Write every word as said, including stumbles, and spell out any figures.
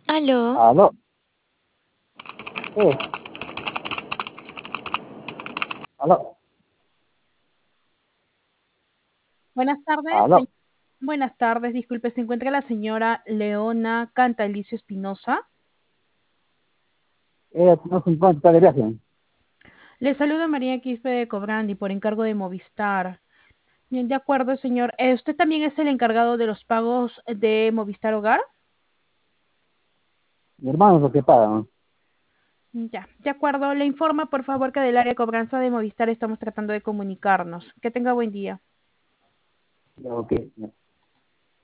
Aló, Aló, eh, aló, Buenas tardes, aló. se- buenas tardes, disculpe, se encuentra la señora Leona Cantalicio Espinosa. Eh, no se encuentra de viaje. Le saluda María Quispe de Cobrandi por encargo de Movistar. Bien, de acuerdo, señor. Eh, ¿Usted también es el encargado de los pagos de Movistar Hogar? Mi hermano es lo que paga, ¿no? Ya, de acuerdo. Le informa, por favor, que del área de cobranza de Movistar estamos tratando de comunicarnos. Que tenga buen día. Ya, ok.